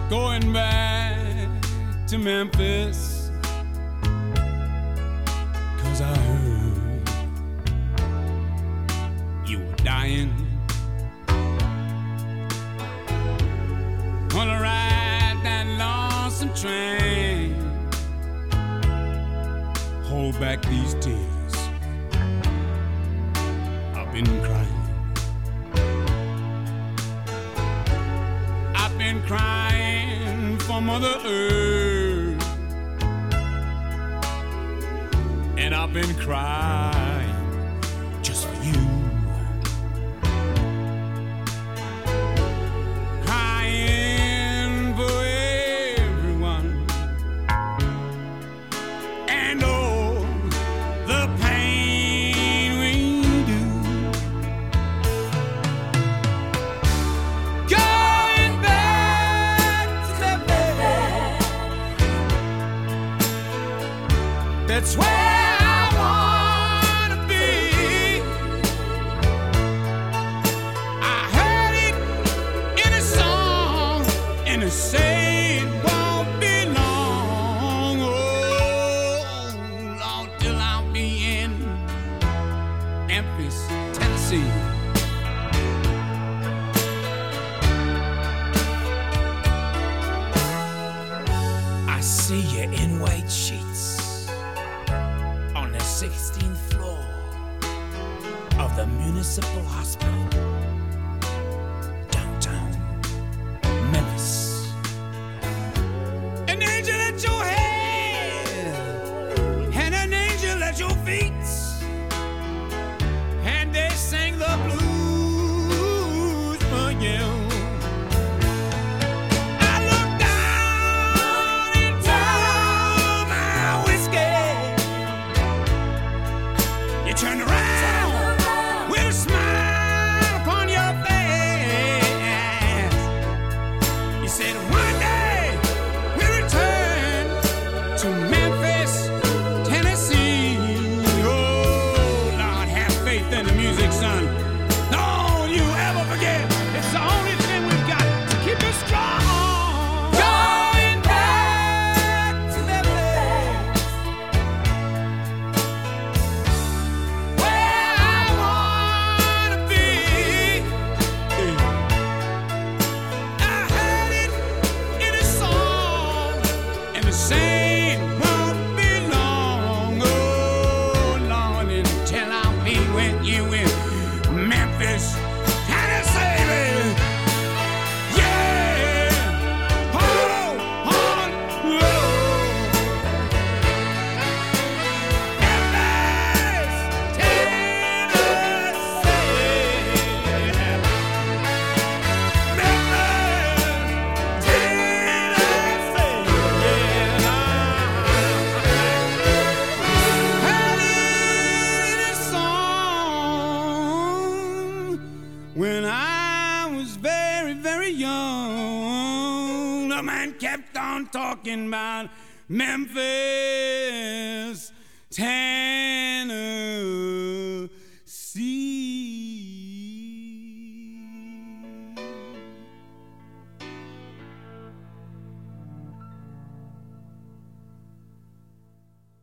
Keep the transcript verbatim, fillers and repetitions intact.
going back to Memphis, 'cause I heard you were dying. Gonna ride that lonesome train, hold back these tears, I've been crying. I've been crying for Mother Earth, and I've been crying just for you. Crying for everyone, and oh, the pain we do. Going back to Memphis, that's where I wanna be. I heard it in a song, and it said it won't be long. Oh, Lord, till I'll be in Memphis, Tennessee. I see you in white sheets on the sixteenth floor of the municipal hospital, downtown Memphis. An angel at your head, and an angel at your feet, and they sang the blues for you. I looked down into my whiskey. You turned around with a smile upon your face. You said one day we'll return to Memphis, Tennessee. Oh, Lord, have faith in the music, son. Don't you ever forget, it's the only thing we've got to keep us strong. Going back to Memphis, where I wanna be. I heard it in a song, and the same won't be long. Oh, Lord, until I'll be with you in Memphis, Tennessee. Yeah. Oh, oh, oh. Memphis, when I was very, very young, the man kept on talking about Memphis, Tennessee.